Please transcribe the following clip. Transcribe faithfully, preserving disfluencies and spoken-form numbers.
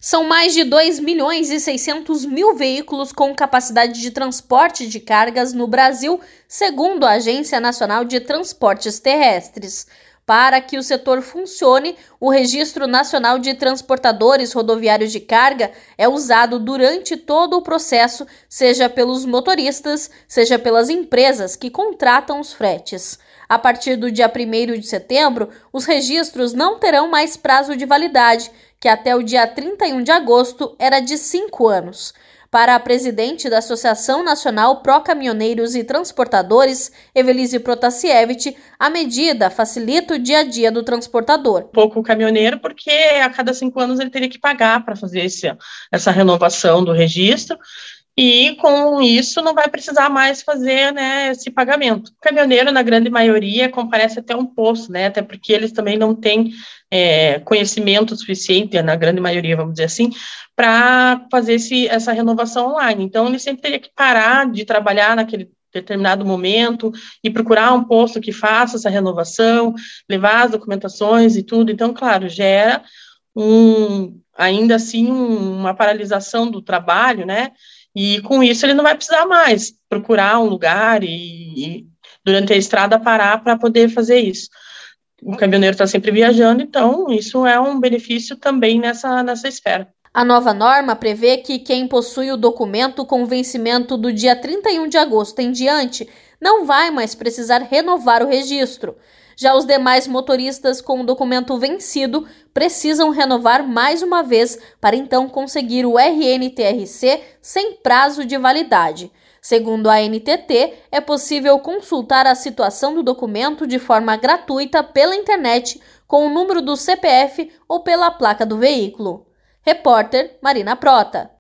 São mais de dois milhões e seiscentos mil veículos com capacidade de transporte de cargas no Brasil, segundo a Agência Nacional de Transportes Terrestres. Para que o setor funcione, o Registro Nacional de Transportadores Rodoviários de Carga é usado durante todo o processo, seja pelos motoristas, seja pelas empresas que contratam os fretes. A partir do dia primeiro de setembro, os registros não terão mais prazo de validade, que até o dia trinta e um de agosto era de cinco anos. Para a presidente da Associação Nacional Pró-Caminhoneiros e Transportadores, Evelise Protasiewicz, a medida facilita o dia a dia do transportador. Pouco o caminhoneiro, porque a cada cinco anos ele teria que pagar para fazer esse, essa renovação do registro, e com isso não vai precisar mais fazer, né, esse pagamento. O caminhoneiro, na grande maioria, comparece até um posto, né, até porque eles também não têm é, conhecimento suficiente, na grande maioria, vamos dizer assim, para fazer esse, essa renovação online. Então, ele sempre teria que parar de trabalhar naquele determinado momento e procurar um posto que faça essa renovação, levar as documentações e tudo. Então, claro, gera um, ainda assim um, uma paralisação do trabalho, né? E com isso ele não vai precisar mais procurar um lugar e, e durante a estrada parar para poder fazer isso. O caminhoneiro está sempre viajando, então isso é um benefício também nessa, nessa esfera. A nova norma prevê que quem possui o documento com vencimento do dia trinta e um de agosto em diante não vai mais precisar renovar o registro. Já os demais motoristas com o documento vencido precisam renovar mais uma vez para então conseguir o R N T R C sem prazo de validade. Segundo a N T T, é possível consultar a situação do documento de forma gratuita pela internet com o número do C P F ou pela placa do veículo. Repórter Marina Prota.